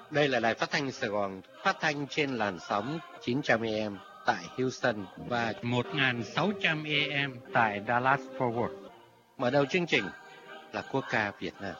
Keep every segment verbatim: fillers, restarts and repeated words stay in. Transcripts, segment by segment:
Đây là đài phát thanh Sài Gòn, phát thanh trên làn sóng chín trăm A M tại Houston và một nghìn sáu trăm A M tại Dallas Fort Worth. mở đầu chương trình là quốc ca Việt Nam.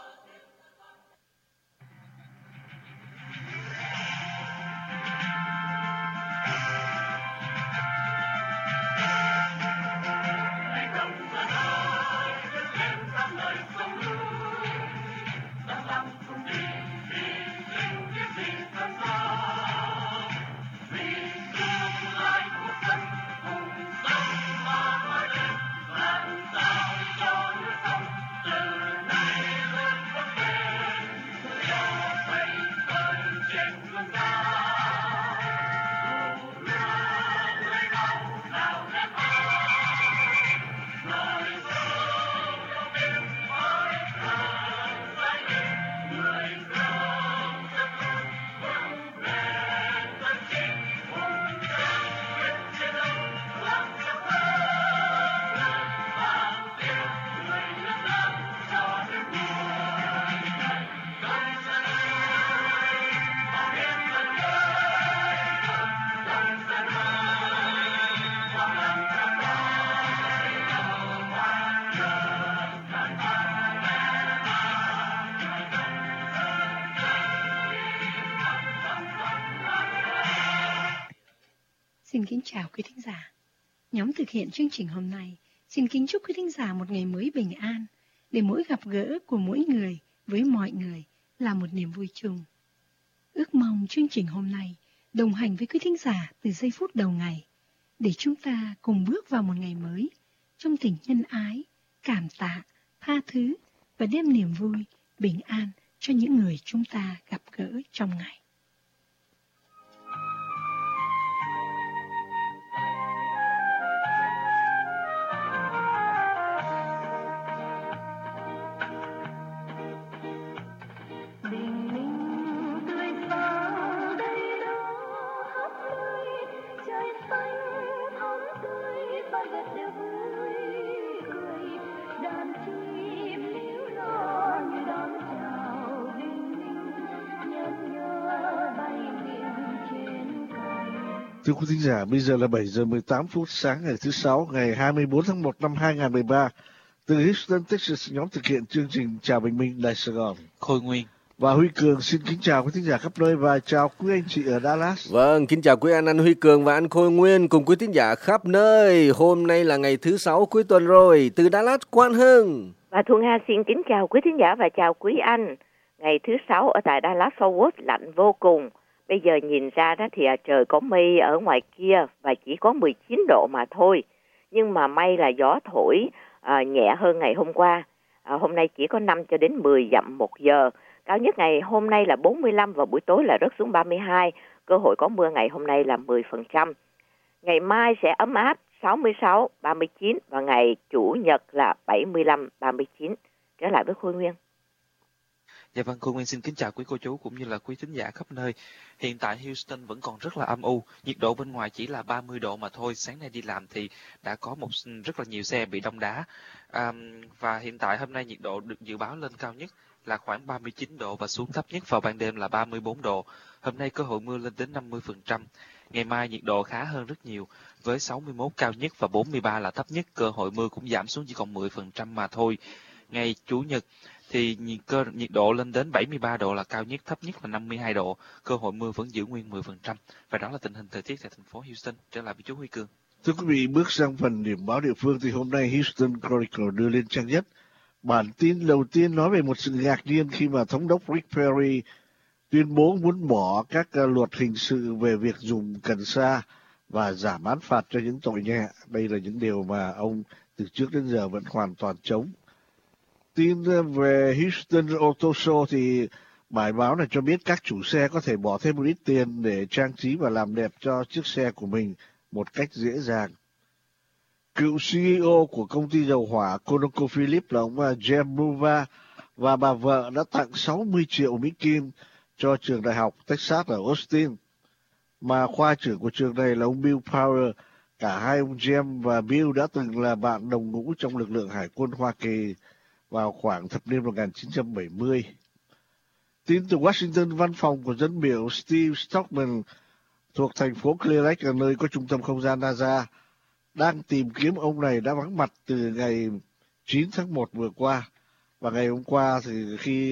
Xin kính chào quý thính giả. Nhóm thực hiện chương trình hôm nay xin kính chúc quý thính giả một ngày mới bình an, để mỗi gặp gỡ của mỗi người với mọi người là một niềm vui chung. Ước mong chương trình hôm nay đồng hành với quý thính giả từ giây phút đầu ngày, để chúng ta cùng bước vào một ngày mới trong tình nhân ái, cảm tạ, tha thứ và đem niềm vui, bình an cho những người chúng ta gặp gỡ trong ngày. Thưa quý thính giả, bây giờ là bảy giờ mười tám phút sáng ngày thứ Sáu, ngày hai mươi bốn tháng một năm hai nghìn không trăm mười ba. Từ Houston, Texas, nhóm thực hiện chương trình Chào Bình Minh Đài Sài Gòn, Khôi Nguyên và Huy Cường xin kính chào quý thính giả khắp nơi và chào quý anh chị ở Dallas. Vâng, kính chào quý anh anh Huy Cường và anh Khôi Nguyên cùng quý thính giả khắp nơi. Hôm nay là ngày thứ Sáu cuối tuần rồi. Từ Dallas, Quang Hưng và Thu Nga xin kính chào quý thính giả và chào quý anh. Ngày thứ Sáu ở tại Dallas Fort Worth lạnh vô cùng. Bây giờ nhìn ra đó thì trời có mây ở ngoài kia và chỉ có mười chín độ mà thôi. Nhưng mà may là gió thổi à, nhẹ hơn ngày hôm qua. À, hôm nay chỉ có năm cho đến mười dặm một giờ. Cao nhất ngày hôm nay là bốn mươi lăm và buổi tối là rớt xuống ba mươi hai. Cơ hội có mưa ngày hôm nay là mười phần trăm. Ngày mai sẽ ấm áp sáu mươi sáu, ba mươi chín và ngày Chủ nhật là bảy mươi lăm, ba mươi chín. Trở lại với Khôi Nguyên. Dạ vâng, cô Nguyên xin kính chào quý cô chú cũng như là quý thính giả khắp nơi. Hiện tại Houston vẫn còn rất là âm u, nhiệt độ bên ngoài chỉ là ba mươi độ mà thôi. Sáng nay đi làm thì đã có một rất là nhiều xe bị đông đá. À, và hiện tại hôm nay nhiệt độ được dự báo lên cao nhất là khoảng ba mươi chín độ và xuống thấp nhất vào ban đêm là ba mươi bốn độ. Hôm nay cơ hội mưa lên đến năm mươi phần trăm. Ngày mai nhiệt độ khá hơn rất nhiều với sáu mươi mốt cao nhất và bốn mươi ba là thấp nhất. Cơ hội mưa cũng giảm xuống chỉ còn mười phần trăm mà thôi. Ngày Chủ nhật thì nhiệt, cơ, nhiệt độ lên đến bảy mươi ba độ là cao nhất, thấp nhất là năm mươi hai độ. Cơ hội mưa vẫn giữ nguyên mười phần trăm. Và đó là tình hình thời tiết tại thành phố Houston. Trở lại với chú Huy Cường. Thưa quý vị, bước sang phần điểm báo địa phương thì hôm nay Houston Chronicle đưa lên trang nhất. Bản tin đầu tiên nói về một sự ngạc nhiên khi mà Thống đốc Rick Perry tuyên bố muốn bỏ các luật hình sự về việc dùng cần sa và giảm án phạt cho những tội nhẹ. Đây là những điều mà ông từ trước đến giờ vẫn hoàn toàn chống. Tin về Houston Auto Show thì bài báo này cho biết các chủ xe có thể bỏ thêm một ít tiền để trang trí và làm đẹp cho chiếc xe của mình một cách dễ dàng. Cựu xê e ô của công ty dầu hỏa ConocoPhillips là ông James Bruva và bà vợ đã tặng sáu mươi triệu Mỹ Kim cho trường đại học Texas ở Austin, mà khoa trưởng của trường này là ông Bill Power. Cả hai ông James và Bill đã từng là bạn đồng ngũ trong lực lượng hải quân Hoa Kỳ vào khoảng thập niên một nghìn chín trăm bảy mươi. Tin từ Washington, văn phòng của dân biểu Steve Stockman thuộc thành phố Clear Lake, ở nơi có trung tâm không gian NASA, đang tìm kiếm ông này đã vắng mặt từ ngày chín tháng một vừa qua. Và ngày hôm qua thì khi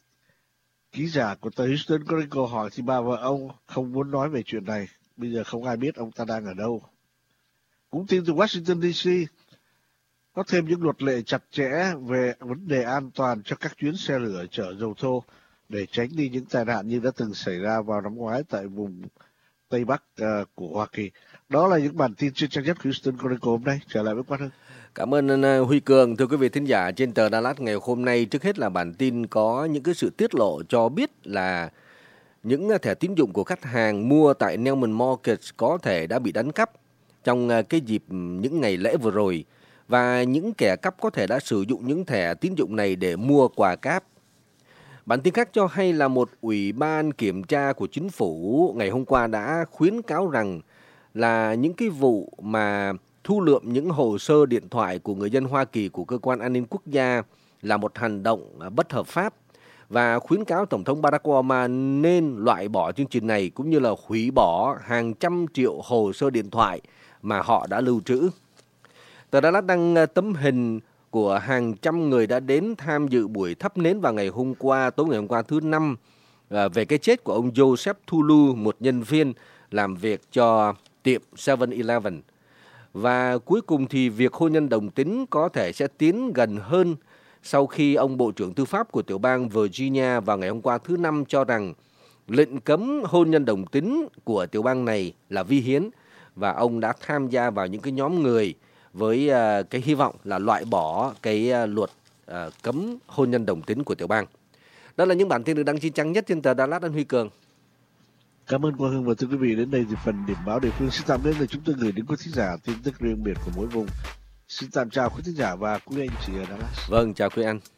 ký giả của tờ Houston Chronicle hỏi thì bà vợ ông không muốn nói về chuyện này. Bây giờ không ai biết ông ta đang ở đâu. Cũng tin từ Washington đê xê, có thêm những luật lệ chặt chẽ về vấn đề an toàn cho các chuyến xe lửa chở dầu thô để tránh đi những tai nạn như đã từng xảy ra vào năm ngoái tại vùng Tây Bắc uh, của Hoa Kỳ. Đó là những bản tin trên trang nhất Houston Chronicle hôm nay. Trở lại với Quang Hưng. Cảm ơn Huy Cường. Thưa quý vị thính giả, trên tờ Dallas ngày hôm nay, trước hết là bản tin có những cái sự tiết lộ cho biết là những thẻ tín dụng của khách hàng mua tại Neiman Marcus có thể đã bị đánh cắp trong cái dịp những ngày lễ vừa rồi, và những kẻ cắp có thể đã sử dụng những thẻ tín dụng này để mua quà cáp. Bản tin khác cho hay là một ủy ban kiểm tra của chính phủ ngày hôm qua đã khuyến cáo rằng là những cái vụ mà thu lượm những hồ sơ điện thoại của người dân Hoa Kỳ của Cơ quan An ninh Quốc gia là một hành động bất hợp pháp, và khuyến cáo Tổng thống Barack Obama nên loại bỏ chương trình này cũng như là hủy bỏ hàng trăm triệu hồ sơ điện thoại mà họ đã lưu trữ. Tờ Dallas đăng tấm hình của hàng trăm người đã đến tham dự buổi thắp nến vào ngày hôm qua, tối ngày hôm qua thứ Năm, về cái chết của ông Joseph Tulu, một nhân viên làm việc cho tiệm seven eleven. Và cuối cùng thì việc hôn nhân đồng tính có thể sẽ tiến gần hơn sau khi ông Bộ trưởng Tư pháp của tiểu bang Virginia vào ngày hôm qua thứ Năm cho rằng lệnh cấm hôn nhân đồng tính của tiểu bang này là vi hiến, và ông đã tham gia vào những cái nhóm người với uh, cái hy vọng là loại bỏ cái uh, luật uh, cấm hôn nhân đồng tính của tiểu bang. Đó là những bản tin được đăng trên trang nhất trên tờ Dallas. Anh Huy Cường. Cảm ơn Quang Hưng. Và thưa quý vị, đến đây thì phần điểm báo địa phương xin tạm đến là chúng tôi gửi đến quý thính giả tin tức riêng biệt của mỗi vùng. Xin tạm chào quý thính giả và quý anh chị ở Dallas. Vâng, chào quý anh.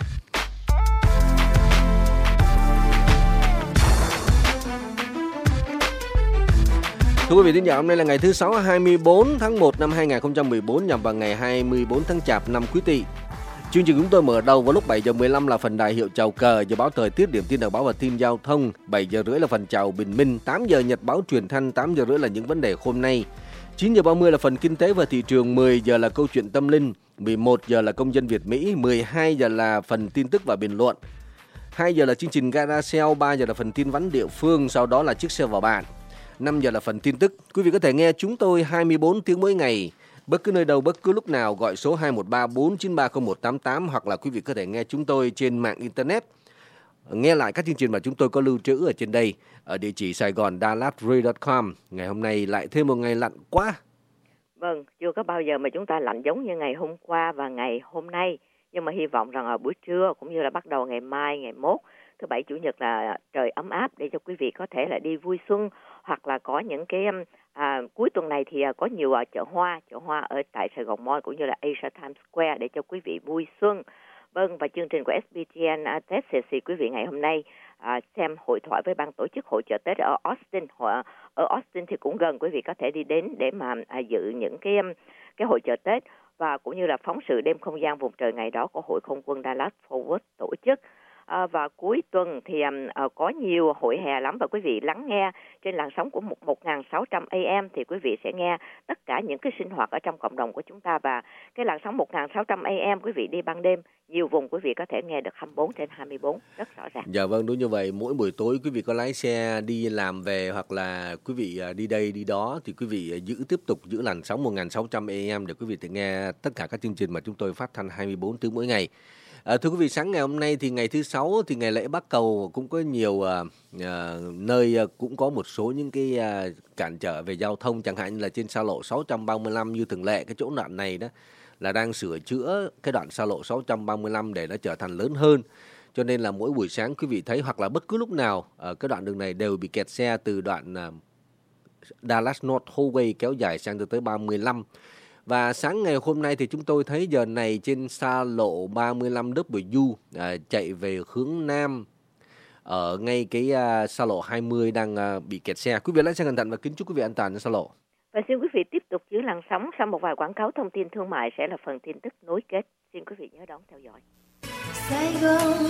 Thưa quý vị thính giả, hôm nay là ngày thứ Sáu, hai mươi bốn tháng một năm hai nghìn không trăm mười bốn, nhằm vào ngày hai mươi bốn tháng Chạp năm Quý Tỵ. Chương trình chúng tôi mở đầu vào lúc bảy giờ mười lăm là phần đại hiệu chào cờ, giờ báo thời tiết, điểm tin đầu báo và tin giao thông. bảy giờ rưỡi là phần chào bình minh, tám giờ nhật báo truyền thanh, tám giờ rưỡi là những vấn đề hôm nay. chín giờ ba mươi là phần kinh tế và thị trường, mười giờ là câu chuyện tâm linh, mười một giờ là công dân Việt Mỹ, mười hai giờ là phần tin tức và bình luận. hai giờ là chương trình Gara Sale, ba giờ là phần tin vắn địa phương, sau đó là chiếc xe vào bạn. năm giờ là phần tin tức. Quý vị có thể nghe chúng tôi hai mươi bốn tiếng mỗi ngày, bất cứ nơi đâu, bất cứ lúc nào, gọi số hai một ba bốn chín ba không một tám tám, hoặc là quý vị có thể nghe chúng tôi trên mạng Internet. Nghe lại các chương trình mà chúng tôi có lưu trữ ở trên đây, ở địa chỉ Sài Gòn Dallas Radio chấm com. Ngày hôm nay lại thêm một ngày lạnh quá. Vâng, chưa có bao giờ mà chúng ta lạnh giống như ngày hôm qua và ngày hôm nay. Nhưng mà hy vọng rằng ở buổi trưa cũng như là bắt đầu ngày mai, ngày mốt, thứ Bảy, Chủ nhật là trời ấm áp để cho quý vị có thể là đi vui xuân, hoặc là có những cái à, cuối tuần này thì có nhiều à, chợ hoa, chợ hoa ở tại Sài Gòn Mall cũng như là Asia Times Square để cho quý vị vui xuân. Vâng, và chương trình của ét bê tê en uh, Tết xê xê quý vị ngày hôm nay uh, xem hội thoại với ban tổ chức hội chợ Tết ở Austin. Hội, ở Austin thì cũng gần, quý vị có thể đi đến để mà uh, dự những cái um, cái hội chợ Tết, và cũng như là phóng sự đêm không gian vùng trời ngày đó của Hội Không quân Dallas Fort Worth tổ chức. À, và cuối tuần thì um, có nhiều hội hè lắm, và quý vị lắng nghe trên làn sóng của một nghìn sáu trăm A M thì quý vị sẽ nghe tất cả những cái sinh hoạt ở trong cộng đồng của chúng ta. Và cái làn sóng một nghìn sáu trăm A M quý vị đi ban đêm, nhiều vùng quý vị có thể nghe được hai mươi bốn trên hai mươi bốn, rất rõ ràng. Dạ vâng, đúng như vậy. Mỗi buổi tối quý vị có lái xe đi làm về, hoặc là quý vị đi đây đi đó, thì quý vị giữ tiếp tục giữ làn sóng một nghìn sáu trăm A M để quý vị thể nghe tất cả các chương trình mà chúng tôi phát thanh hai mươi bốn tiếng mỗi ngày. À, thưa quý vị, sáng ngày hôm nay thì ngày thứ Sáu thì ngày lễ Bắc Cầu cũng có nhiều uh, uh, nơi uh, cũng có một số những cái uh, cản trở về giao thông, chẳng hạn như là trên xa lộ sáu trăm ba mươi lăm như thường lệ. Cái chỗ đoạn này đó là đang sửa chữa cái đoạn xa lộ sáu trăm ba mươi lăm để nó trở thành lớn hơn, cho nên là mỗi buổi sáng quý vị thấy, hoặc là bất cứ lúc nào ở cái đoạn đường này đều bị kẹt xe từ đoạn uh, Dallas North Highway kéo dài sang tới ba mươi lăm. Và sáng ngày hôm nay thì chúng tôi thấy giờ này trên xa lộ ba mươi lăm W à, chạy về hướng Nam, ở ngay cái à, xa lộ hai mươi đang à, bị kẹt xe. Quý vị lái xe cẩn thận và kính chúc quý vị an toàn trên xa lộ. Và xin quý vị tiếp tục giữ làn sóng, sau một vài quảng cáo thông tin thương mại sẽ là phần tin tức nối kết. Xin quý vị nhớ đón theo dõi. Sài Gòn